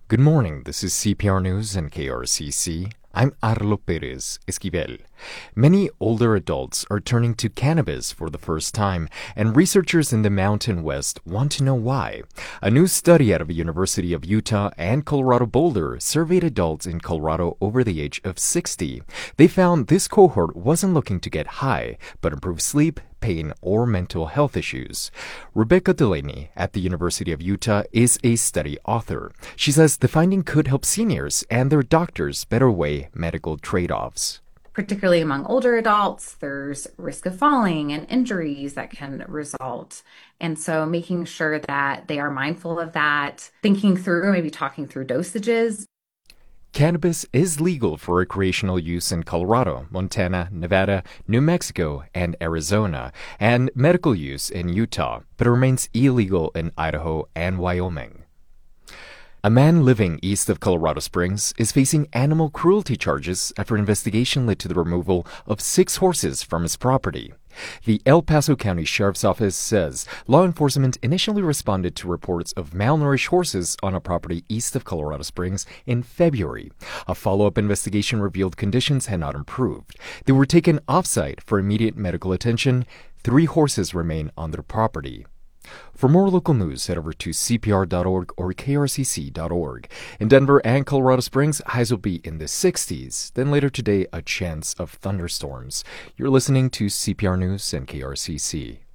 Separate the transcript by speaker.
Speaker 1: Good morning. This is CPR News and KRCC. I'm Arlo Perez Esquivel. Many older adults are turning to cannabis for the first time, and researchers in the Mountain West want to know why. A new study out of the University of Utah and Colorado Boulder surveyed adults in Colorado over the age of 60. They found this cohort wasn't looking to get high, but improve sleep, pain, or mental health issues. Rebecca Delaney at the University of Utah is a study author. She says the finding could help seniors and their doctors better weigh medical trade-offs.
Speaker 2: Particularly among older adults, there's risk of falling and injuries that can result. And so making sure that they are mindful of that, thinking through, maybe talking through dosages.
Speaker 1: Cannabis is legal for recreational use in Colorado, Montana, Nevada, New Mexico, and Arizona, and medical use in Utah, but it remains illegal in Idaho and Wyoming. A man living east of Colorado Springs is facing animal cruelty charges after an investigation led to the removal of 6 horses from his property. The El Paso County Sheriff's Office says law enforcement initially responded to reports of malnourished horses on a property east of Colorado Springs in February. A follow-up investigation revealed conditions had not improved. They were taken off-site for immediate medical attention. 3 horses remain on their property. For more local news, head over to cpr.org or krcc.org. In Denver and Colorado Springs, highs will be in the 60s. Then later today, a chance of thunderstorms. You're listening to CPR News and KRCC.